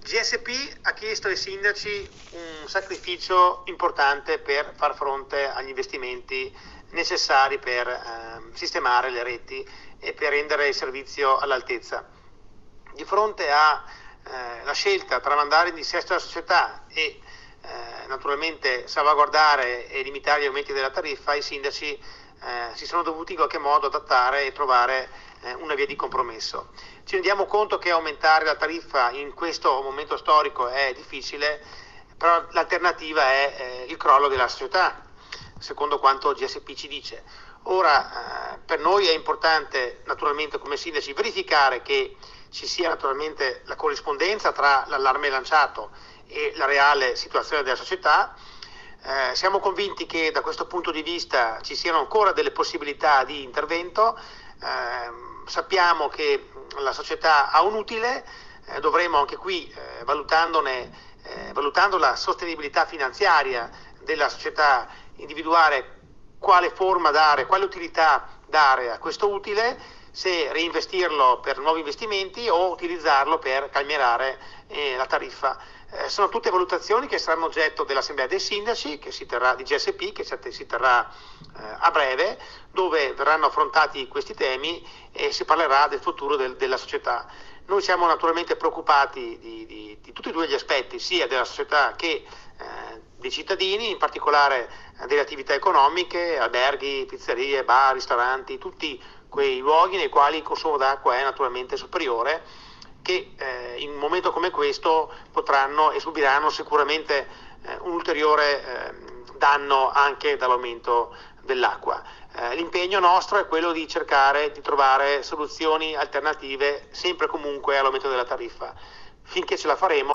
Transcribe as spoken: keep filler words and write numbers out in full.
G S P ha chiesto ai sindaci un sacrificio importante per far fronte agli investimenti necessari per eh, sistemare le reti e per rendere il servizio all'altezza. Di fronte alla eh, scelta tra mandare in dissesto la società e eh, naturalmente salvaguardare e limitare gli aumenti della tariffa, i sindaci eh, si sono dovuti in qualche modo adattare e trovare eh, una via di compromesso. Ci rendiamo conto che aumentare la tariffa in questo momento storico è difficile, però l'alternativa è eh, il crollo della società, secondo quanto G S P ci dice. Ora, eh, per noi è importante naturalmente come sindaci verificare che ci sia naturalmente la corrispondenza tra l'allarme lanciato e la reale situazione della società. Eh, siamo convinti che da questo punto di vista ci siano ancora delle possibilità di intervento. Eh, sappiamo che la società ha un utile, eh, dovremo anche qui, eh, valutandone, eh, valutando la sostenibilità finanziaria della società, individuare quale forma dare, quale utilità dare a questo utile, se reinvestirlo per nuovi investimenti o utilizzarlo per calmierare eh, la tariffa. Eh, sono tutte valutazioni che saranno oggetto dell'assemblea dei sindaci che si terrà di G S P, che si terrà eh, a breve, dove verranno affrontati questi temi e si parlerà del futuro del, della società. Noi siamo naturalmente preoccupati di, di, di tutti e due gli aspetti, sia della società che eh, dei cittadini, in particolare eh, delle attività economiche, alberghi, pizzerie, bar, ristoranti, tutti quei luoghi nei quali il consumo d'acqua è naturalmente superiore, che eh, in un momento come questo potranno e subiranno sicuramente eh, un ulteriore eh, danno anche dall'aumento dell'acqua. Eh, l'impegno nostro è quello di cercare di trovare soluzioni alternative sempre e comunque all'aumento della tariffa. Finché ce la faremo